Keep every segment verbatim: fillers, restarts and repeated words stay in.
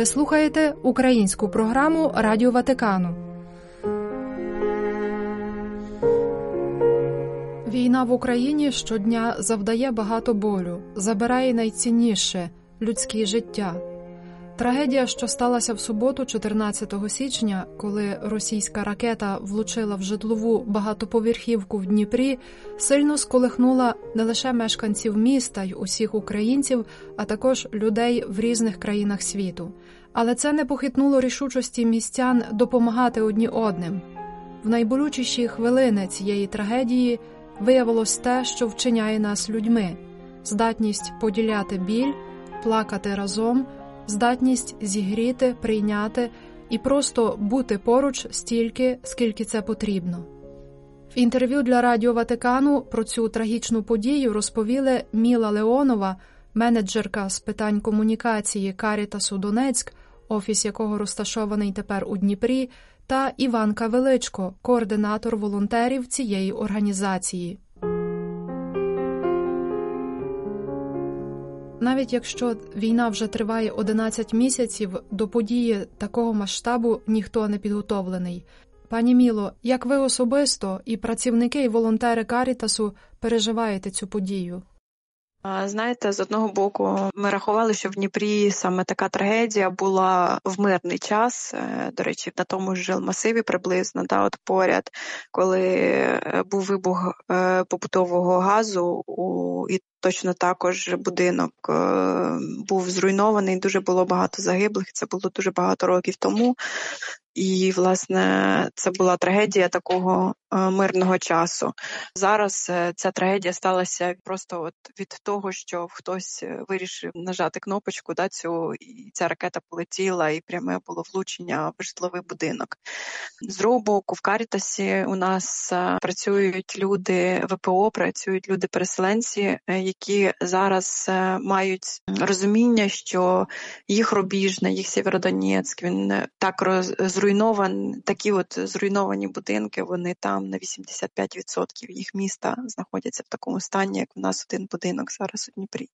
Ви слухаєте українську програму Радіо Ватикану. Війна в Україні щодня завдає багато болю, забирає найцінніше – людське життя. Трагедія, що сталася в суботу, чотирнадцятого січня, коли російська ракета влучила в житлову багатоповерхівку в Дніпрі, сильно сколихнула не лише мешканців міста й усіх українців, а також людей в різних країнах світу. Але це не похитнуло рішучості містян допомагати одні одним. В найболючіші хвилини цієї трагедії виявилось те, що вчиняє нас людьми – здатність поділяти біль, плакати разом, здатність зігріти, прийняти і просто бути поруч стільки, скільки це потрібно. В інтерв'ю для Радіо Ватикану про цю трагічну подію розповіли Міла Леонова, менеджерка з питань комунікації Карітасу Донецьк, офіс якого розташований тепер у Дніпрі, та Іванка Величко, координатор волонтерів цієї організації. Навіть якщо війна вже триває одинадцять місяців, до події такого масштабу ніхто не підготовлений. Пані Міло, як ви особисто і працівники і волонтери Карітасу переживаєте цю подію? Знаєте, з одного боку, ми рахували, що в Дніпрі саме така трагедія була в мирний час. До речі, на тому ж жилмасиві приблизно, да, от поряд, коли був вибух побутового газу, у, і точно також будинок був зруйнований, дуже було багато загиблих, це було дуже багато років тому. І, власне, це була трагедія такого е, мирного часу. Зараз е, ця трагедія сталася просто от від того, що хтось вирішив нажати кнопочку, да, цю, і ця ракета полетіла, і пряме було влучення в житловий будинок. З другого боку, в Карітасі у нас е, працюють люди ВПО, працюють люди-переселенці, е, які зараз е, мають розуміння, що їх Рубіжне, їх Сєвєродонецьк, він так роз Зруйновані, такі от зруйновані будинки, вони там на вісімдесят п'ять відсотків їх міста знаходяться в такому стані, як у нас один будинок зараз у Дніпрі.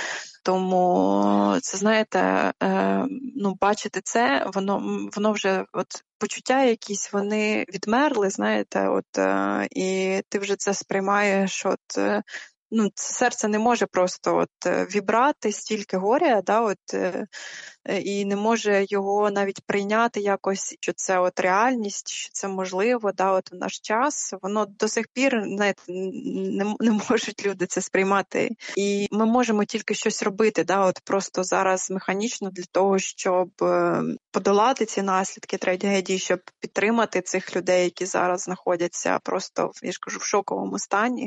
Тому це, знаєте, е, ну, бачити це, воно, воно вже, от почуття якісь, вони відмерли, знаєте, от, е, і ти вже це сприймаєш, от, е, ну, серце не може просто от вібрати стільки горя, да, от, е, і не може його навіть прийняти якось, що це от реальність, що це можливо, да, от в наш час. Воно до сих пір, знаєте, не, не можуть люди це сприймати. І ми можемо тільки щось робити, да, от просто зараз механічно для того, щоб подолати ці наслідки трагедії, щоб підтримати цих людей, які зараз знаходяться просто, я ж кажу, в шоковому стані.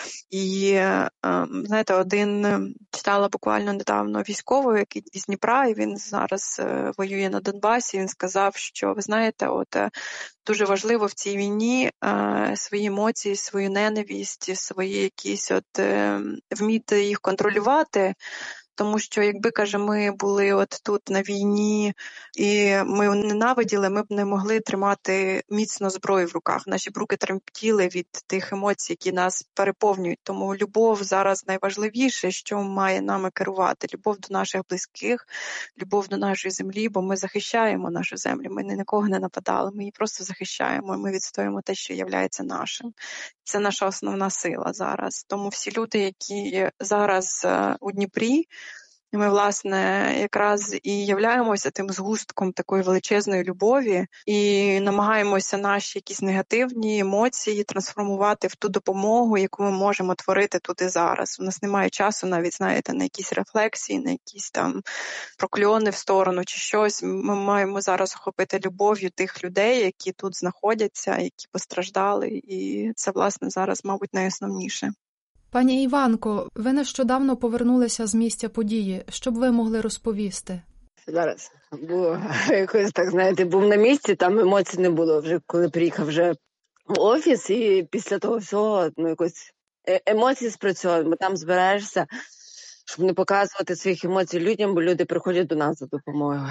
І, знаєте, один читала буквально недавно військовий, який із Дніпра, і він зараз е, воює на Донбасі. Він сказав, що, ви знаєте, от е, дуже важливо в цій війні е, свої емоції, свою ненависть, свої якісь от е, вміти їх контролювати. Тому що, якби, каже, ми були от тут на війні і ми ненавиділи, ми б не могли тримати міцно зброю в руках. Наші б руки тремтіли від тих емоцій, які нас переповнюють. Тому любов зараз найважливіше, що має нами керувати. Любов до наших близьких, любов до нашої землі, бо ми захищаємо нашу землю. Ми ні на кого не нападали, ми її просто захищаємо. Ми відстоюємо те, що є нашим. Це наша основна сила зараз. Тому всі люди, які зараз у Дніпрі, ми, власне, якраз і являємося тим згустком такої величезної любові і намагаємося наші якісь негативні емоції трансформувати в ту допомогу, яку ми можемо творити тут і зараз. У нас немає часу навіть, знаєте, на якісь рефлексії, на якісь там прокльони в сторону чи щось. Ми маємо зараз охопити любов'ю тих людей, які тут знаходяться, які постраждали. І це, власне, зараз, мабуть, найосновніше. Пані Іванко, ви нещодавно повернулися з місця події. Що б ви могли розповісти? Зараз, бо якось так, знаєте, був на місці, там емоцій не було вже, коли приїхав вже в офіс, і після того всього, ну, якось емоції спрацьовують, бо там збираєшся, щоб не показувати своїх емоцій людям, бо люди приходять до нас за допомогою.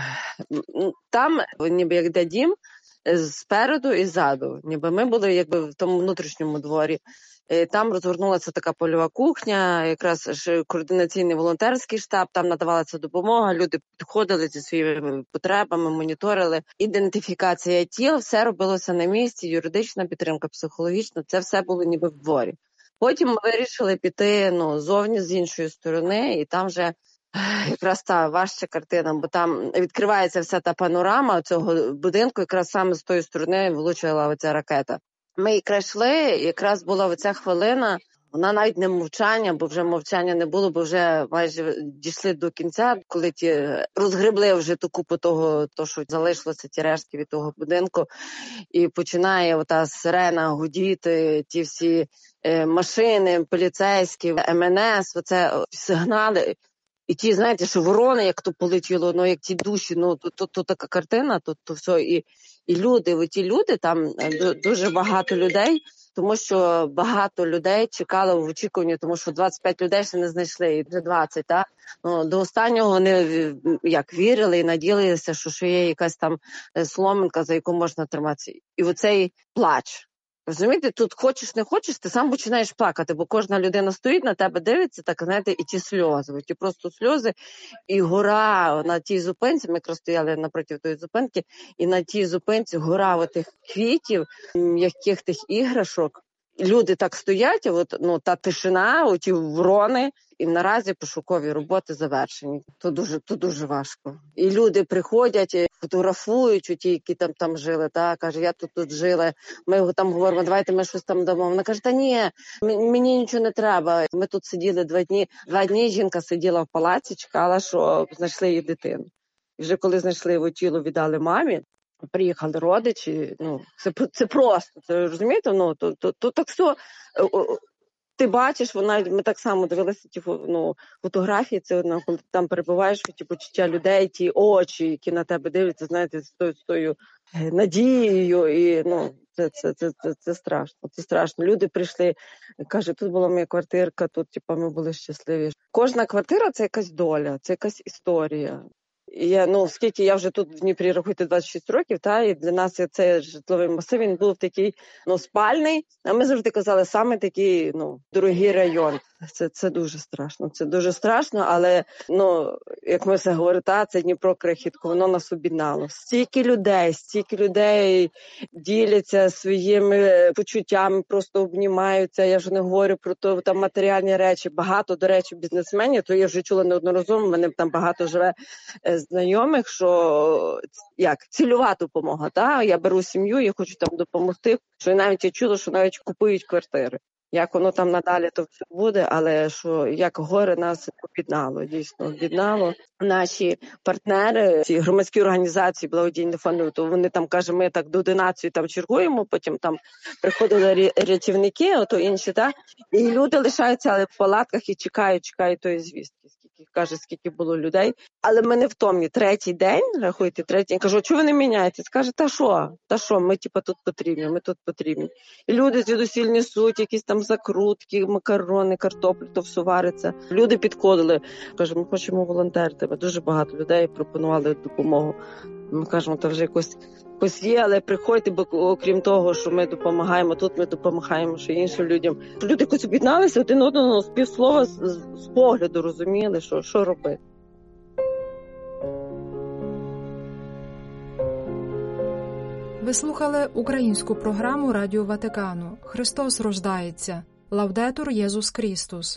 Там, ніби як де дім, спереду і ззаду, ніби ми були якби в тому внутрішньому дворі. Там розгорнулася така польова кухня, якраз ж координаційний волонтерський штаб, там надавалася допомога, люди підходили зі своїми потребами, моніторили. Ідентифікація тіл, все робилося на місці, юридична підтримка, психологічна, це все було ніби в дворі. Потім ми вирішили піти ну, зовні з іншої сторони, і там вже якраз та важча картина, бо там відкривається вся та панорама цього будинку, якраз саме з тої сторони влучила оця ракета. Ми якраз йшли, якраз була оця хвилина, вона навіть не мовчання, бо вже мовчання не було, бо вже майже дійшли до кінця, коли ті розгребли вже ту купу того, то, що залишилося, ті рештки від того будинку, і починає ота сирена гудіти, ті всі е, машини, поліцейські, ем ен ес, оце сигнали. І ті, знаєте, що ворони, як то полетіло, ну, як ті душі, ну, то, то, то така картина, то, то все. І, і люди, оті люди, там дуже багато людей, тому що багато людей чекали в очікуванні, тому що двадцять п'ять людей ще не знайшли, і вже двадцять, так? Ну, до останнього вони як вірили і надіялися, що, що є якась там соломинка, за яку можна триматися. І оцей плач. Розумієте, тут хочеш, не хочеш, ти сам починаєш плакати, бо кожна людина стоїть на тебе, дивиться, так, знаєте, і ті сльози, ті просто сльози, і гора на тій зупинці, ми якраз стояли напроти тої зупинки, і на тій зупинці гора отих квітів, м'яких тих іграшок. Люди так стоять, от, ну, та тишина, оті ворони, і наразі пошукові роботи завершені. То дуже, то дуже важко. І люди приходять, фотографують, ті, які там, там жили, та, каже, я тут, тут жила. Ми там говоримо, давайте ми щось там дамо. Вона каже, та ні, мені нічого не треба. Ми тут сиділи два дні. Два дні жінка сиділа в палаці, чекала, що знайшли її дитину. І вже коли знайшли його тіло, віддали мамі, приїхали родичі, ну, це, це просто, це, розумієте, ну, то, то, то так все, ти бачиш, вона, ми так само дивилися ті ну, фотографії, це, ну, коли ти там перебуваєш, ті почуття людей, ті очі, які на тебе дивляться, знаєте, з тою, з тою надією, і, ну, це, це, це, це, це страшно, це страшно. Люди прийшли, кажуть, тут була моя квартирка, тут, типу, ми були щасливі. Кожна квартира – це якась доля, це якась історія. І я, ну, скільки я вже тут в Дніпрі, рахуйте, двадцять шість років, та, і для нас цей житловий масив, він був такий, ну, спальний, а ми завжди казали, саме такий, ну, дорогий район. Це, це дуже страшно, це дуже страшно, але, ну, як ми все говоримо, та, це Дніпро крихітко, воно нас об'єднало. Стільки людей, стільки людей діляться своїми почуттями, просто обнімаються, я вже не говорю про то, там матеріальні речі, багато, до речі, бізнесменів, то я вже чула неодноразово, в мене там багато живе знайомих, що, як, цільова допомога, та, я беру сім'ю, я хочу там допомогти, що навіть я чула, що навіть купують квартири. Як воно там надалі, то все буде, але що як горе нас об'єднало, дійсно об'єднало. Наші партнери, ці громадські організації, благодійні фонди, то вони там, каже, ми так до одинадцятої там чергуємо, потім там приходили рятівники, ото інші, та, і люди лишаються але в палатках і чекають, чекають тої звістки. Каже, скільки було людей. Але ми не втомні. Третій день, рахуйте, третій, я кажу, чого ви не міняєтесь? Каже, та що? Та що? Ми, типа, тут потрібні, ми тут потрібні. І люди звідусіль несуть, якісь там закрутки, макарони, картоплю, то все вариться. Люди підходили. Каже, ми хочемо волонтерити. Дуже багато людей пропонували допомогу. Ми кажемо, то вже якось, якось є, але приходьте, бо окрім того, що ми допомагаємо, тут ми допомагаємо ще іншим людям. Люди якось об'єдналися, один одного з півслова, з, з погляду розуміли, що, що робити. Ви слухали українську програму Радіо Ватикану «Христос рождається». Лаудетур Єсус Христос.